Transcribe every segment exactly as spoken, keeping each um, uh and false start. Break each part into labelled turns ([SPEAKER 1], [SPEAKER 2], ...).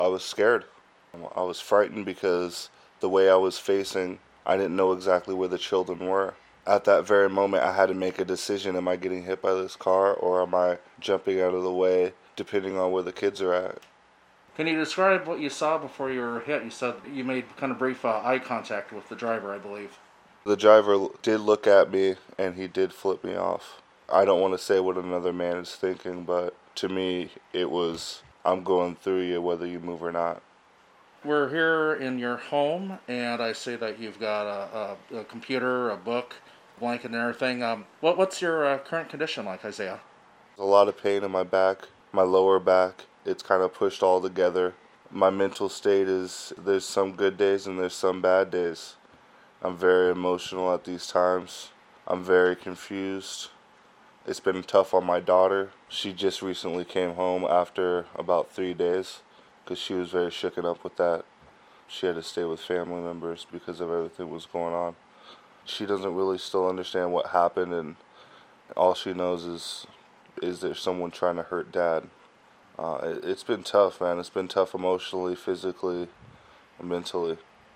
[SPEAKER 1] I was scared. I was frightened because the way I was facing, I didn't know exactly where the children were. At that very moment, I had to make a decision. Am I getting hit by this car or am I jumping out of the way, depending on where the kids are at?
[SPEAKER 2] Can you describe what you saw before you were hit? You said you made kind of brief uh, eye contact with the driver, I believe.
[SPEAKER 1] The driver did look at me and he did flip me off. I don't want to say what another man is thinking, but to me, it was, I'm going through you whether you move or not.
[SPEAKER 2] We're here in your home, and I see that you've got a, a, a computer, a book, blanket, and everything. Um, what, what's your uh, current condition like, Isaiah?
[SPEAKER 1] There's a lot of pain in my back, my lower back. It's kind of pushed all together. My mental state is, there's some good days and there's some bad days. I'm very emotional at these times. I'm very confused. It's been tough on my daughter. She just recently came home after about three days because she was very shooken up with that. She had to stay with family members because of everything that was going on. She doesn't really still understand what happened, and all she knows is is there someone trying to hurt Dad. Uh, it, it's been tough, man. It's been tough emotionally, physically, mentally.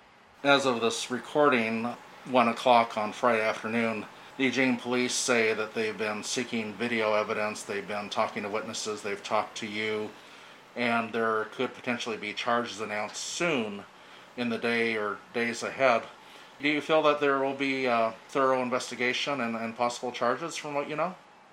[SPEAKER 2] As of this recording, one o'clock on Friday afternoon, the Eugene police say that they've been seeking video evidence, they've been talking to witnesses, they've talked to you, and there could potentially be charges announced soon in the day or days ahead. Do you feel that there will be a thorough investigation and, and possible charges from what you know?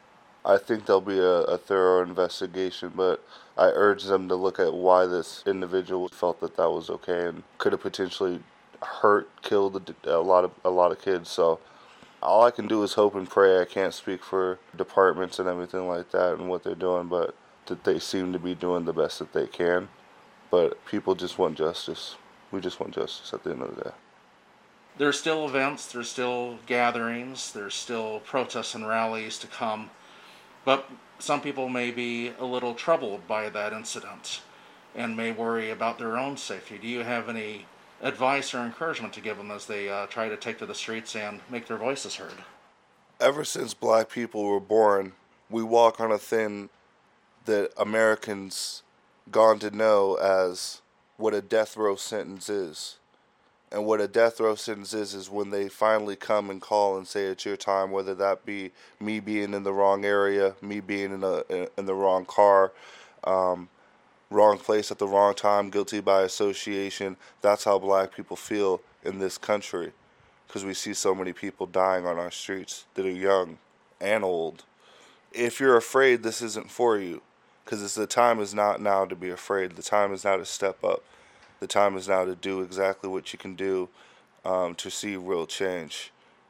[SPEAKER 1] I think there'll be a, a thorough investigation, but I urge them to look at why this individual felt that that was okay and could have potentially hurt, killed a, a lot of a lot of kids. So all I can do is hope and pray. I can't speak for departments and everything like that and what they're doing, but that they seem to be doing the best that they can. But people just want justice. We just want justice at the end of the day.
[SPEAKER 2] There's still events, there's still gatherings, there's still protests and rallies to come, but some people may be a little troubled by that incident and may worry about their own safety. Do you have any advice or encouragement to give them as they uh, try to take to the streets and make their voices heard?
[SPEAKER 1] Ever since black people were born, we walk on a thin that Americans gone to know as what a death row sentence is. And what a death row sentence is is when they finally come and call and say it's your time, whether that be me being in the wrong area, me being in, a, in the wrong car, um, wrong place at the wrong time, guilty by association. That's how black people feel in this country because we see so many people dying on our streets that are young and old. If you're afraid, this isn't for you because the time is not now to be afraid. The time is now to step up. The time is now to do exactly what you can do um, to see real change.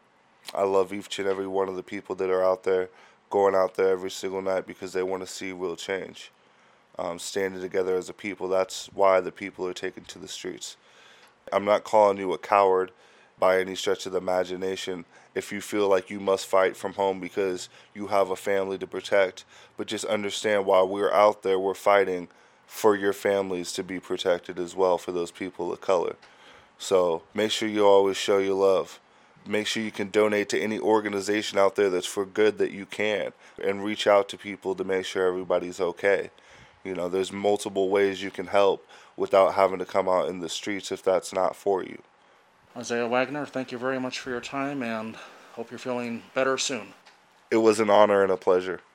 [SPEAKER 1] I love each and every one of the people that are out there, going out there every single night because they want to see real change. Um, standing together as a people, that's why the people are taken to the streets. I'm not calling you a coward by any stretch of the imagination if you feel like you must fight from home because you have a family to protect, but just understand while we're out there, we're fighting for your families to be protected as well, for those people of color. So make sure you always show your love. Make sure you can donate to any organization out there that's for good that you can, and reach out to people to make sure everybody's okay. You know, there's multiple ways you can help without having to come out in the streets if that's not for you.
[SPEAKER 2] Isaiah Wagner, thank you very much for your time and hope you're feeling better soon.
[SPEAKER 1] It was an honor and a pleasure.